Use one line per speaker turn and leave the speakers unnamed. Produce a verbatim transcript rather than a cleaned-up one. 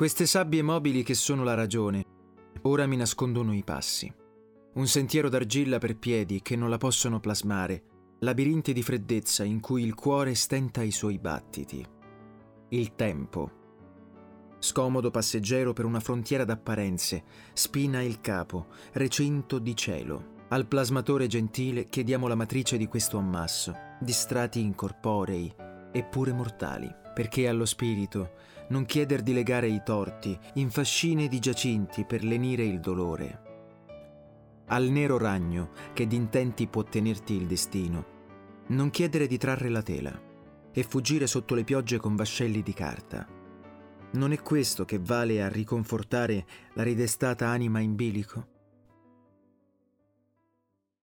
Queste sabbie mobili che sono la ragione, ora mi nascondono i passi. Un sentiero d'argilla per piedi che non la possono plasmare, labirinti di freddezza in cui il cuore stenta i suoi battiti. Il tempo. Scomodo passeggero per una frontiera d'apparenze, spina il capo, recinto di cielo. Al plasmatore gentile chiediamo la matrice di questo ammasso, di strati incorporei, eppure mortali, perché allo spirito non chieder di legare i torti in fascine di giacinti per lenire il dolore. Al nero ragno che d'intenti può tenerti il destino, non chiedere di trarre la tela e fuggire sotto le piogge con vascelli di carta. Non è questo che vale a riconfortare la ridestata anima in bilico?